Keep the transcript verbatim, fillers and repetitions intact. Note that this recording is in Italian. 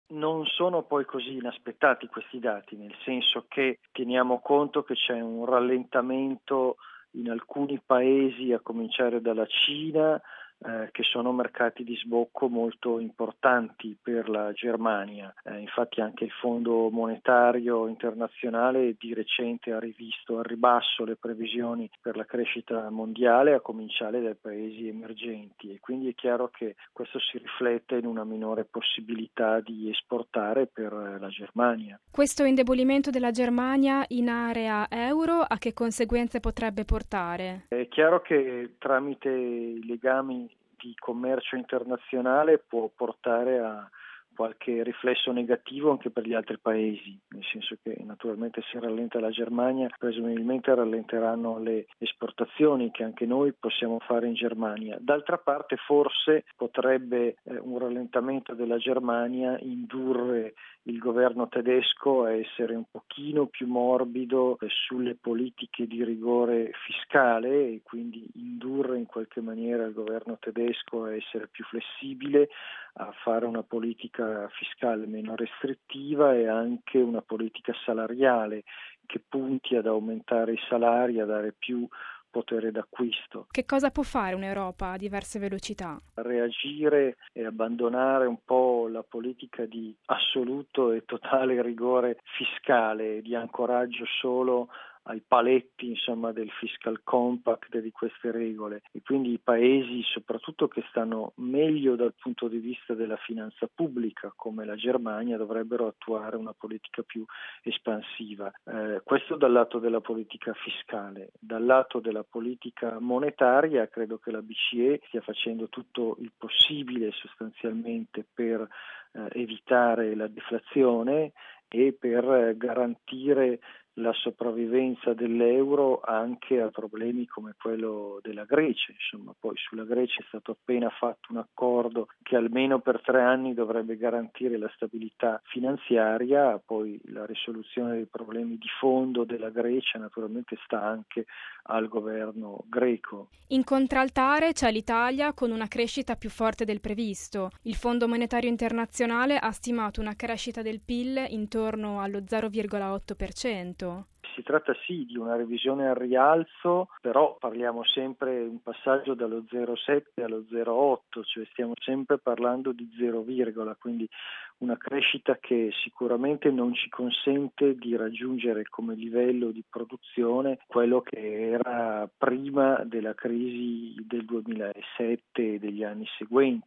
Non sono poi così inaspettati questi dati, nel senso che teniamo conto che c'è un rallentamento in alcuni paesi, a cominciare dalla Cina, eh, che sono mercati di sbocco molto importanti per la Germania. Eh, infatti anche il Fondo Monetario Internazionale di recente ha rivisto al ribasso le previsioni per la crescita mondiale, a cominciare dai paesi emergenti, e quindi è chiaro che questo si riflette in una minore possibilità di esportare per la Germania. Questo indebolimento della Germania in area euro a che conseguenze potrebbe portare? È chiaro che tramite i legami di commercio internazionale può portare a qualche riflesso negativo anche per gli altri paesi, nel senso che naturalmente se rallenta la Germania, presumibilmente rallenteranno le esportazioni che anche noi possiamo fare in Germania. D'altra parte forse potrebbe eh, un rallentamento della Germania indurre il governo tedesco a essere un pochino più morbido eh, sulle politiche di rigore fiscale, e quindi indurre in qualche maniera il governo tedesco a essere più flessibile, a fare una politica fiscale meno restrittiva e anche una politica salariale che punti ad aumentare i salari, a dare più potere d'acquisto. Che cosa può fare un'Europa a diverse velocità? Reagire e abbandonare un po' la politica di assoluto e totale rigore fiscale, di ancoraggio solo ai paletti, insomma, del fiscal compact e di queste regole, e quindi i paesi soprattutto che stanno meglio dal punto di vista della finanza pubblica, come la Germania, dovrebbero attuare una politica più espansiva. Eh, questo dal lato della politica fiscale. Dal lato della politica monetaria credo che la B C E stia facendo tutto il possibile sostanzialmente per eh, evitare la deflazione e per garantire la sopravvivenza dell'euro anche a problemi come quello della Grecia. Insomma, poi sulla Grecia è stato appena fatto un accordo che almeno per tre anni dovrebbe garantire la stabilità finanziaria, poi la risoluzione dei problemi di fondo della Grecia naturalmente sta anche al governo greco. In contraltare c'è l'Italia con una crescita più forte del previsto. Il Fondo Monetario Internazionale ha stimato una crescita del P I L intorno allo zero virgola otto per cento. Si tratta sì di una revisione al rialzo, però parliamo sempre un passaggio dallo zero virgola sette allo zero virgola otto, cioè stiamo sempre parlando di zero, quindi una crescita che sicuramente non ci consente di raggiungere come livello di produzione quello che era prima della crisi del duemilasette e degli anni seguenti.